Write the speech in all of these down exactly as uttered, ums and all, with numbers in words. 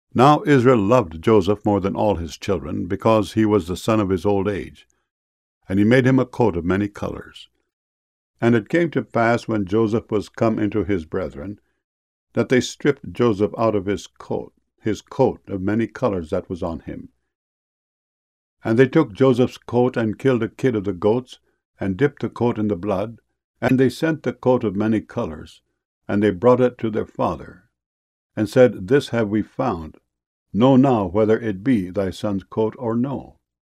Now Israel loved Joseph more than all his children, because he was the son of his old age. And he made him a coat of many colors. And it came to pass, when Joseph was come into his brethren, that they stripped Joseph out of his coat, his coat of many colors that was on him. And they took Joseph's coat, and killed a kid of the goats, and dipped the coat in the blood, and they sent the coat of many colors, and they brought it to their father, and said, This have we found. Know now whether it be thy son's coat or no.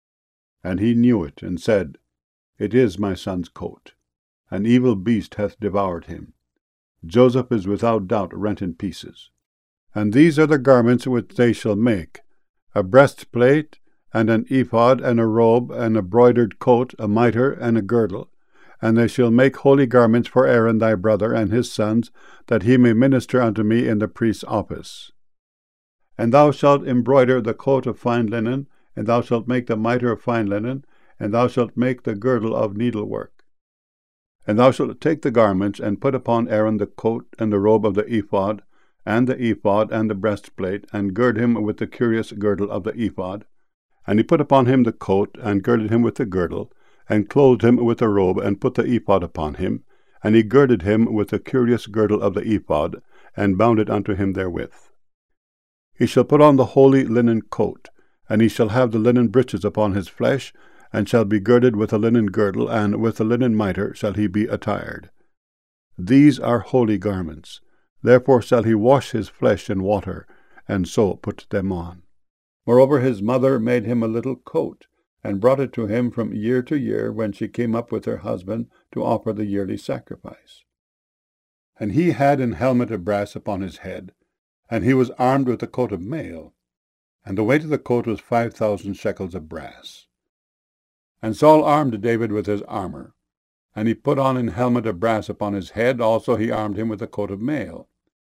And he knew it, and said, It is my son's coat. An evil beast hath devoured him. Joseph is without doubt rent in pieces. And these are the garments which they shall make, a breastplate, and an ephod, and a robe, and a broidered coat, a mitre, and a girdle. And they shall make holy garments for Aaron thy brother and his sons, that he may minister unto me in the priest's office. And thou shalt embroider the coat of fine linen, and thou shalt make the mitre of fine linen, and thou shalt make the girdle of needlework. And thou shalt take the garments, and put upon Aaron the coat and the robe of the ephod, and the ephod and the breastplate, and gird him with the curious girdle of the ephod. And he put upon him the coat, and girded him with the girdle, and clothed him with the robe, and put the ephod upon him. And he girded him with the curious girdle of the ephod, and bound it unto him therewith. He shall put on the holy linen coat, and he shall have the linen breeches upon his flesh, and shall be girded with a linen girdle, and with a linen mitre shall he be attired. These are holy garments. Therefore shall he wash his flesh in water, and so put them on. Moreover, his mother made him a little coat, and brought it to him from year to year, when she came up with her husband to offer the yearly sacrifice. And he had an helmet of brass upon his head, and he was armed with a coat of mail, and the weight of the coat was five thousand shekels of brass. And Saul armed David with his armor, and he put on an helmet of brass upon his head, also he armed him with a coat of mail.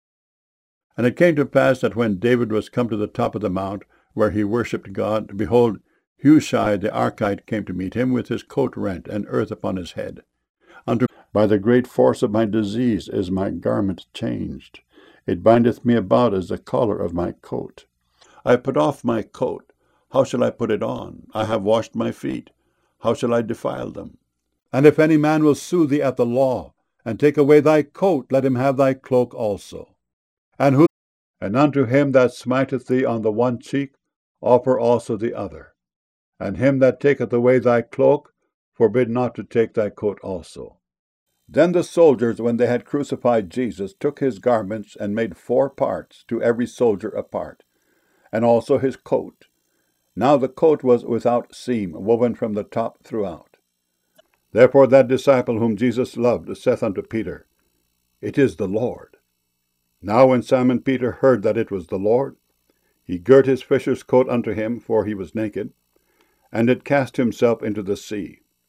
And it came to pass that when David was come to the top of the mount, where he worshipped God, behold, Hushai the Archite came to meet him, with his coat rent, and earth upon his head. Unto by the great force of my disease is my garment changed. It bindeth me about as the collar of my coat. I put off my coat. How shall I put it on? I have washed my feet. How shall I defile them? And if any man will sue thee at the law, and take away thy coat, let him have thy cloak also. And who and unto him that smiteth thee on the one cheek, offer also the other. And him that taketh away thy cloak, forbid not to take thy coat also. Then the soldiers, when they had crucified Jesus, took his garments, and made four parts, to every soldier a part, and also his coat. Now the coat was without seam, woven from the top throughout. Therefore that disciple whom Jesus loved saith unto Peter, It is the Lord. Now when Simon Peter heard that it was the Lord, he girt his fisher's coat unto him, for he was naked, and did cast himself into the sea.